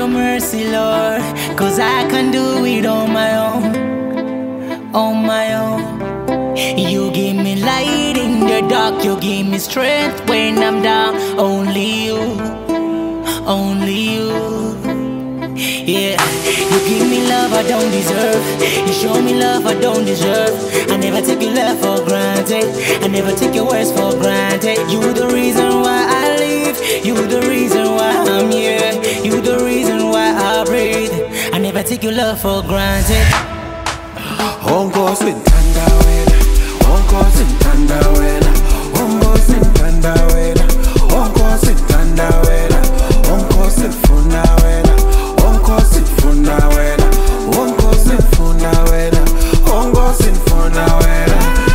mercy, Lord, 'cause I can do it on my own, on my own. You give me light in the dark, you give me strength when I'm down. Only you, only you. Yeah, you give me love I don't deserve. You show me love I don't deserve. I never take your love for granted. I never take your words for granted. You the reason why I live. You the reason why I'm here. You the reason why I breathe. I never take your love for granted. Ongosintandawela, ongosintandawela, ongosintandawela, ongosintandawela, ongosifunawela, ongosifunawela, ongosifunawela, ongosifunawela.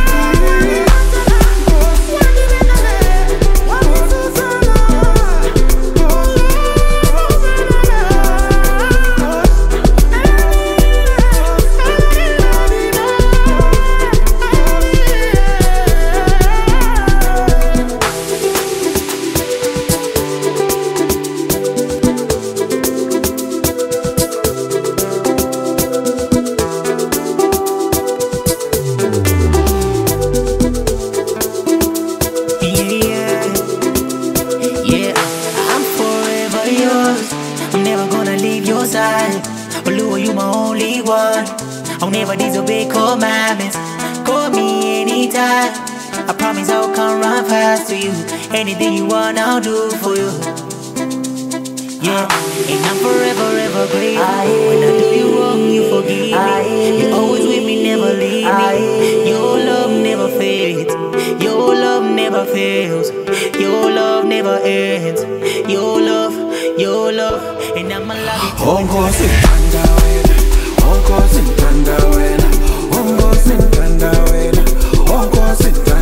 I'm never gonna leave your side. Oluwa, you my only one. I'll never disobey commandments. Call me anytime. I promise I'll come run fast to you. Anything you want, I'll do for you. Yeah, and I'm forever, ever grateful. When I do you wrong, you forgive me. You're always with me, never leave me. Your love never fades. Your love never fails. Your love never ends. Your love, and I'ma love you till Ongosintandawela, ongosintandawela, ongosintandawela, ongosintandawela.